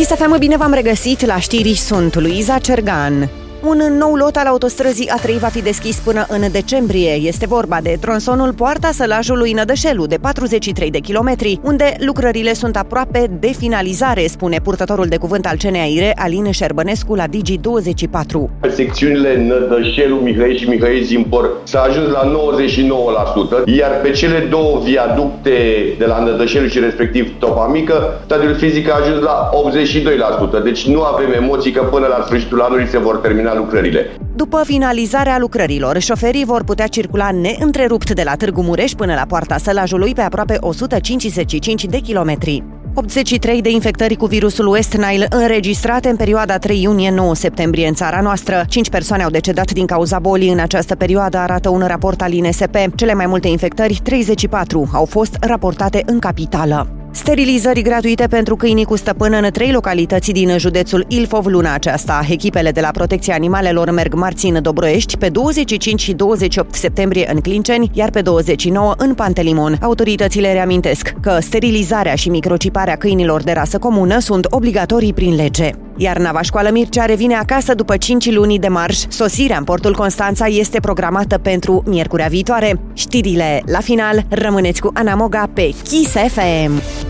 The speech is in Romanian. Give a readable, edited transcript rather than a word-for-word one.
Kiss FM, bine v-am regăsit la știri, sunt Luiza Cergan. Un nou lot al autostrăzii A3 va fi deschis până în decembrie. Este vorba de tronsonul Poarta Sălajului Nădășelu, de 43 de kilometri, unde lucrările sunt aproape de finalizare, spune purtătorul de cuvânt al CNAIRE, Alin Șerbănescu, la Digi24. Pe secțiunile Nădășelu, Mihai și Mihai Zimpor s-a ajuns la 99%, iar pe cele două viaducte de la Nădășelu și respectiv Topa Mică, stadiul fizic a ajuns la 82%. Deci nu avem emoții că până la sfârșitul anului se vor termina lucrările. După finalizarea lucrărilor, șoferii vor putea circula neîntrerupt de la Târgu Mureș până la Poarta Sălajului pe aproape 155 de kilometri. 83 de infectări cu virusul West Nile înregistrate în perioada 3 iunie-9 septembrie în țara noastră. 5 persoane au decedat din cauza bolii în această perioadă, arată un raport al INSP. Cele mai multe infectări, 34, au fost raportate în capitală. Sterilizări gratuite pentru câinii cu stăpân în 3 localități din județul Ilfov luna aceasta. Echipele de la Protecția Animalelor merg marți în Dobroiești, pe 25 și 28 septembrie în Clinceni, iar pe 29 în Pantelimon. Autoritățile reamintesc că sterilizarea și microciparea câinilor de rasă comună sunt obligatorii prin lege. Iar nava Școală Mircea revine acasă după 5 luni de marș. Sosirea în portul Constanța este programată pentru miercurea viitoare. Știrile la final, rămâneți cu Ana Moga pe Kiss FM.